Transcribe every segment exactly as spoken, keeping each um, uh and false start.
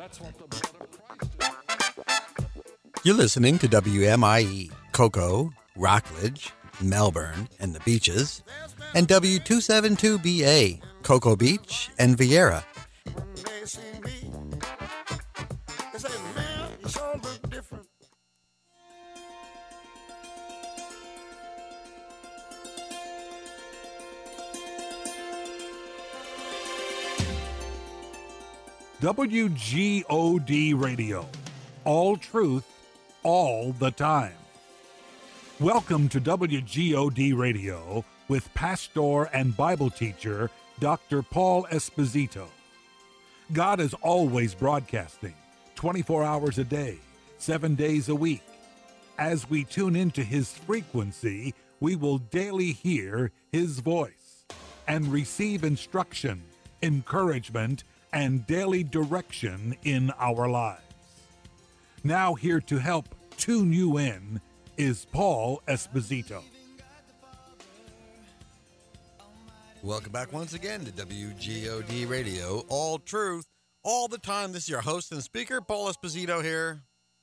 You're listening to W M I E, Cocoa, Rockledge, Melbourne, and the Beaches, and W two seventy-two B A, Cocoa Beach and Vieira. W G O D Radio. All truth, all the time. Welcome to W G O D Radio with pastor and Bible teacher Doctor Paul Esposito. God is always broadcasting, twenty-four hours a day, seven days a week. As we tune into his frequency, we will daily hear his voice and receive instruction, encouragement, and daily direction in our lives. Now here to help tune you in is Paul Esposito. Welcome back once again to W G O D Radio, all truth, all the time. This is your host and speaker, Paul Esposito here.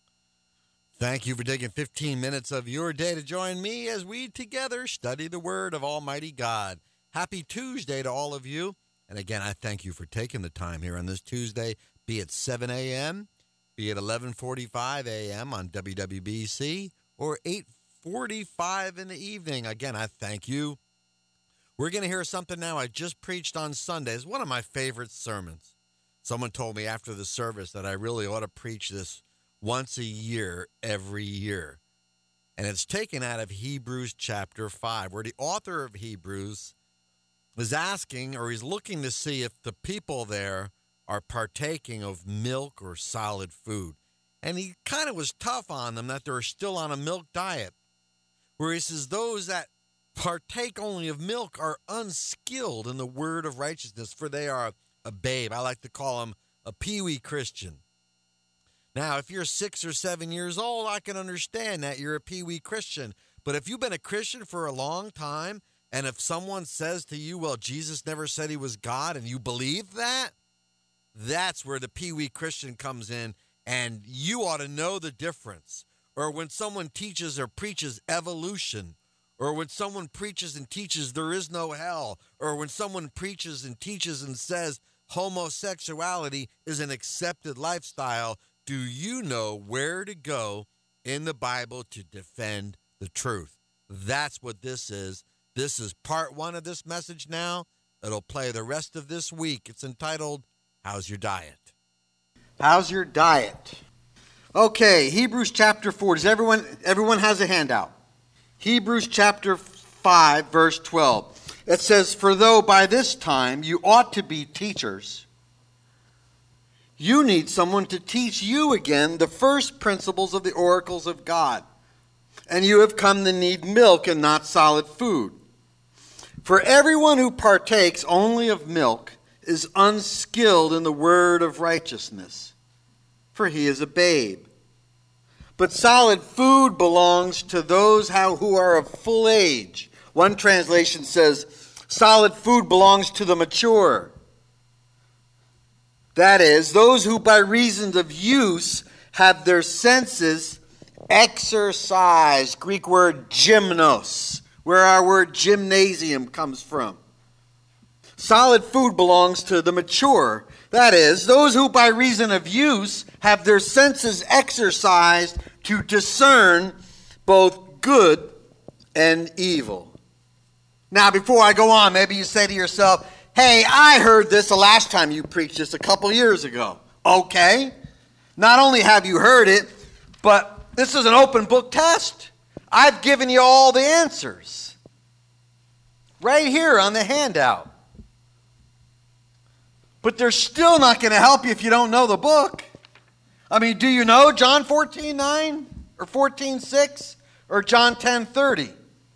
Thank you for taking fifteen minutes of your day to join me as we together study the Word of Almighty God. Happy Tuesday to all of you. And again, I thank you for taking the time here on this Tuesday, be it seven a.m., be it eleven forty-five a.m. on W W B C, or eight forty-five in the evening. Again, I thank you. We're going to hear something now I just preached on Sunday. It's one of my favorite sermons. Someone told me after the service that I really ought to preach this once a year, every year. And it's taken out of Hebrews chapter five, where the author of Hebrews is asking, or he's looking to see if the people there are partaking of milk or solid food. And he kind of was tough on them that they're still on a milk diet. Where he says those that partake only of milk are unskilled in the word of righteousness, for they are a babe. I like to call them a peewee Christian. Now, if you're six or seven years old, I can understand that you're a peewee Christian. But if you've been a Christian for a long time, and if someone says to you, well, Jesus never said he was God, and you believe that, that's where the peewee Christian comes in, and you ought to know the difference. Or when someone teaches or preaches evolution, or when someone preaches and teaches there is no hell, or when someone preaches and teaches and says homosexuality is an accepted lifestyle, do you know where to go in the Bible to defend the truth? That's what this is. This is part one of this message now. It'll play the rest of this week. It's entitled, How's Your Diet? How's your diet? Okay, Hebrews chapter four. Does everyone, everyone has a handout? Hebrews chapter five, verse twelve. It says, for though by this time you ought to be teachers, you need someone to teach you again the first principles of the oracles of God. And you have come to need milk and not solid food. For everyone who partakes only of milk is unskilled in the word of righteousness, for he is a babe. But solid food belongs to those how, who are of full age. One translation says, solid food belongs to the mature. That is, those who by reason of use have their senses exercised. Greek word gymnos, where our word gymnasium comes from. Solid food belongs to the mature. That is, those who by reason of use have their senses exercised to discern both good and evil. Now, before I go on, maybe you say to yourself, hey, I heard this the last time you preached this a couple years ago. Okay. Not only have you heard it, but this is an open book test. I've given you all the answers. Right here on the handout. But they're still not going to help you if you don't know the book. I mean, do you know John fourteen nine or fourteen six or John ten thirty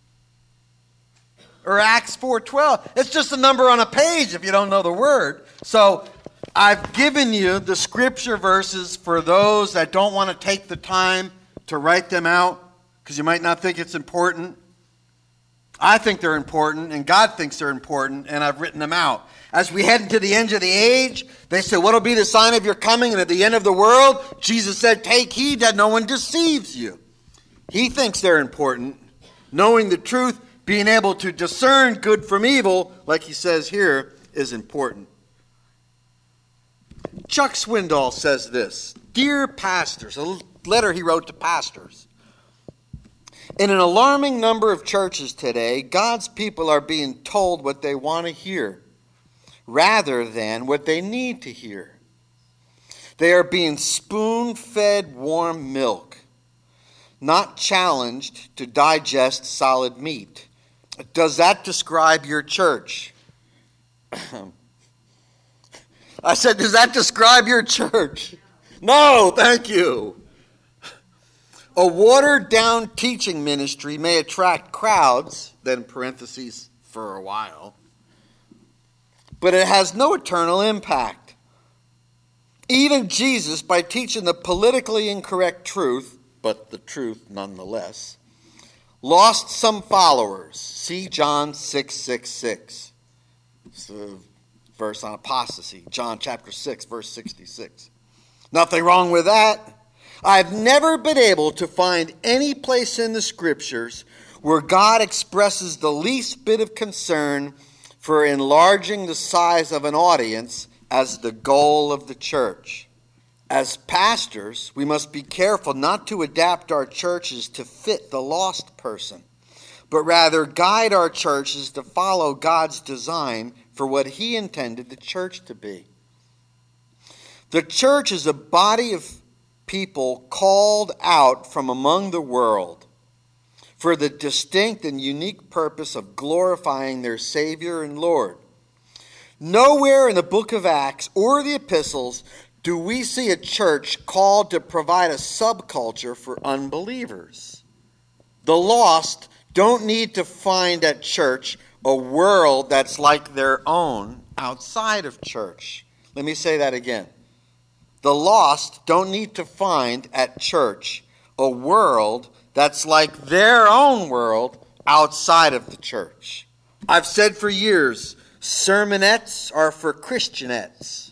or Acts four twelve? It's just a number on a page if you don't know the word. So I've given you the scripture verses for those that don't want to take the time to write them out because you might not think it's important. I think they're important, and God thinks they're important, and I've written them out. As we head into the end of the age, they said, what will be the sign of your coming and at the end of the world? Jesus said, take heed that no one deceives you. He thinks they're important. Knowing the truth, being able to discern good from evil, like he says here, is important. Chuck Swindoll says this, dear pastors, a letter he wrote to pastors. In an alarming number of churches today, God's people are being told what they want to hear, rather than what they need to hear. They are being spoon-fed warm milk, not challenged to digest solid meat. Does that describe your church? I said, does that describe your church? No, thank you. A watered-down teaching ministry may attract crowds, then parentheses, for a while, but it has no eternal impact. Even Jesus, by teaching the politically incorrect truth, but the truth nonetheless, lost some followers. See John six six six. It's a verse on apostasy. John chapter six, verse sixty-six. Nothing wrong with that. I've never been able to find any place in the scriptures where God expresses the least bit of concern for enlarging the size of an audience as the goal of the church. As pastors, we must be careful not to adapt our churches to fit the lost person, but rather guide our churches to follow God's design for what He intended the church to be. The church is a body of people called out from among the world for the distinct and unique purpose of glorifying their Savior and Lord. Nowhere in the book of Acts or the epistles do we see a church called to provide a subculture for unbelievers. The lost don't need to find at church a world that's like their own outside of church. Let me say that again. The lost don't need to find at church a world that's like their own world outside of the church. I've said for years, sermonettes are for Christianettes.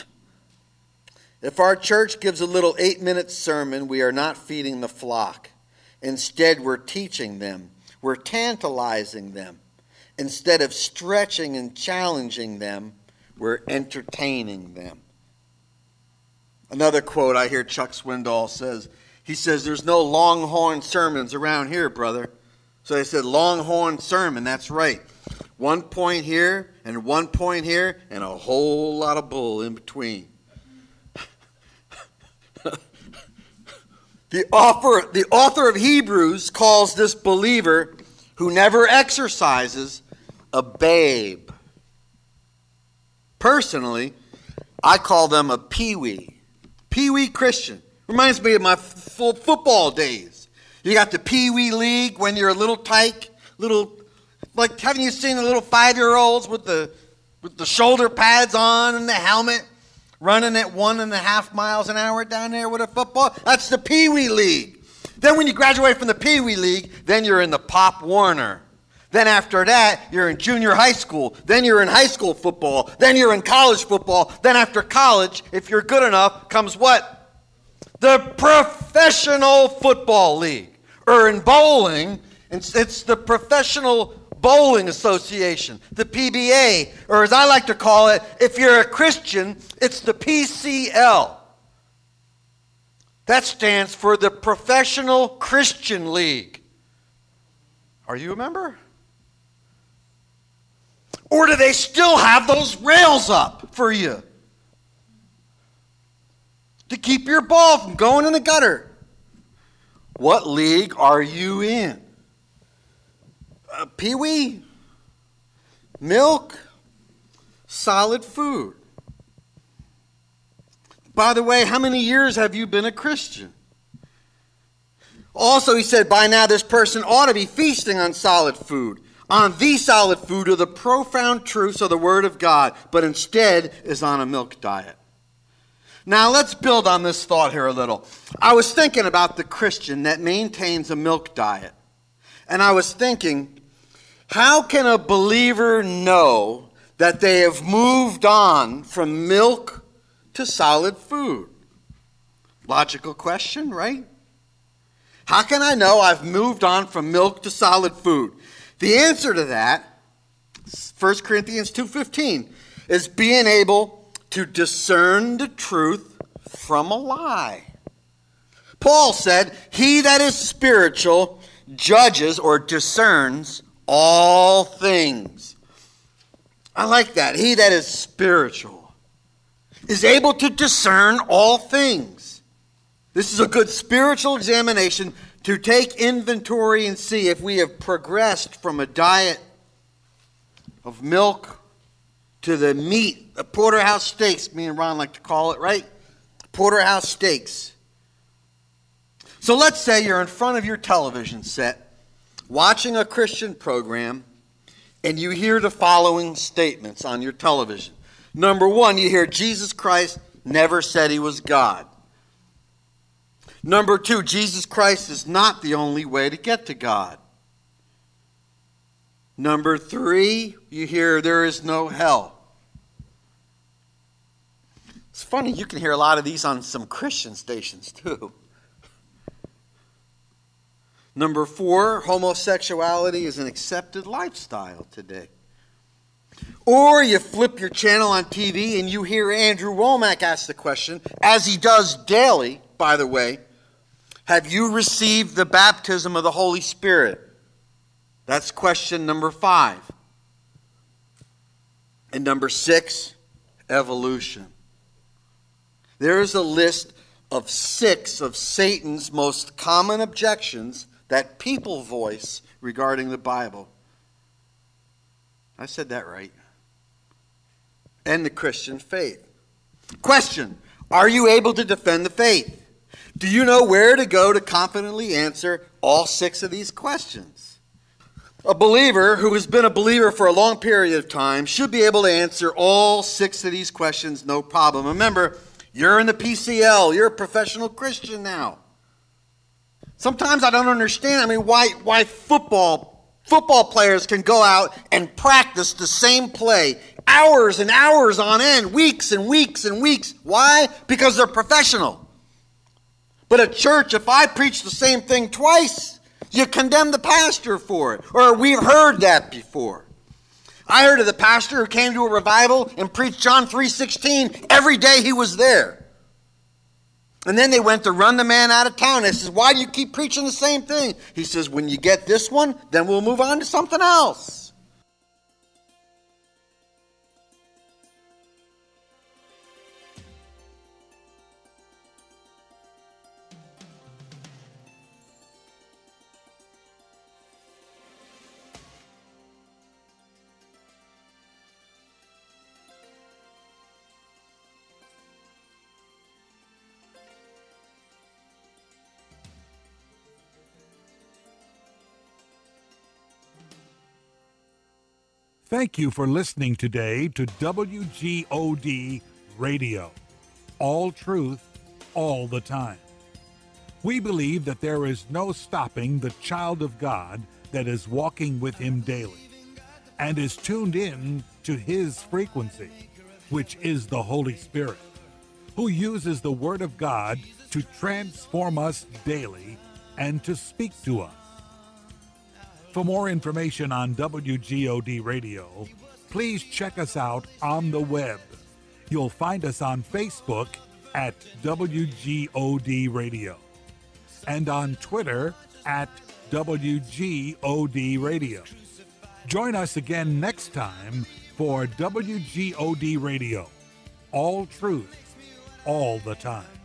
If our church gives a little eight-minute sermon, we are not feeding the flock. Instead, we're teaching them. We're tantalizing them. Instead of stretching and challenging them, we're entertaining them. Another quote I hear Chuck Swindoll says, he says, there's no longhorn sermons around here, brother. So I said, longhorn sermon, that's right. One point here and one point here and a whole lot of bull in between. The author, the author of Hebrews calls this believer who never exercises a babe. Personally, I call them a peewee. Peewee Christian. Reminds me of my full football days. You got the peewee league when you're a little tyke, little, like, haven't you seen the little five-year-olds with the with the shoulder pads on and the helmet, running at one and a half miles an hour down there with a football? That's the peewee league. Then when you graduate from the peewee league, then you're in the Pop Warner. Then after that, you're in junior high school. Then you're in high school football. Then you're in college football. Then after college, if you're good enough, comes what? The Professional Football League. Or in bowling, it's, it's the Professional Bowling Association, the P B A. Or as I like to call it, if you're a Christian, it's the P C L. That stands for the Professional Christian League. Are you a member? Or do they still have those rails up for you to keep your ball from going in the gutter? What league are you in? Uh, Pee-wee? Milk? Solid food? By the way, how many years have you been a Christian? Also, he said, by now this person ought to be feasting on solid food, on the solid food of the profound truths of the Word of God, but instead is on a milk diet. Now, let's build on this thought here a little. I was thinking about the Christian that maintains a milk diet. And I was thinking, how can a believer know that they have moved on from milk to solid food? Logical question, right? How can I know I've moved on from milk to solid food? The answer to that, First Corinthians two fifteen, is being able to discern the truth from a lie. Paul said, he that is spiritual judges or discerns all things. I like that. He that is spiritual is able to discern all things. This is a good spiritual examination to take inventory and see if we have progressed from a diet of milk to the meat, the porterhouse steaks, me and Ron like to call it, right? Porterhouse steaks. So let's say you're in front of your television set watching a Christian program and you hear the following statements on your television. Number one, you hear Jesus Christ never said he was God. Number two, Jesus Christ is not the only way to get to God. Number three, you hear there is no hell. It's funny, you can hear a lot of these on some Christian stations too. Number four, homosexuality is an accepted lifestyle today. Or you flip your channel on T V and you hear Andrew Womack ask the question, as he does daily, by the way, have you received the baptism of the Holy Spirit? That's question number five. And number six, evolution. There is a list of six of Satan's most common objections that people voice regarding the Bible. I said that right. And the Christian faith. Question, are you able to defend the faith? Do you know where to go to confidently answer all six of these questions? A believer who has been a believer for a long period of time should be able to answer all six of these questions no problem. Remember, you're in the P C L. You're a professional Christian now. Sometimes I don't understand. I mean, why why football football players can go out and practice the same play hours and hours on end, weeks and weeks and weeks. Why? Because they're professional. But at church, if I preach the same thing twice, you condemn the pastor for it. Or we've heard that before. I heard of the pastor who came to a revival and preached John three sixteen every day he was there. And then they went to run the man out of town. They says, why do you keep preaching the same thing? He says, when you get this one, then we'll move on to something else. Thank you for listening today to W G O D Radio. All truth, all the time. We believe that there is no stopping the child of God that is walking with him daily and is tuned in to his frequency, which is the Holy Spirit, who uses the Word of God to transform us daily and to speak to us. For more information on W G O D Radio, please check us out on the web. You'll find us on Facebook at W G O D Radio and on Twitter at W G O D Radio. Join us again next time for W G O D Radio. All truth, all the time.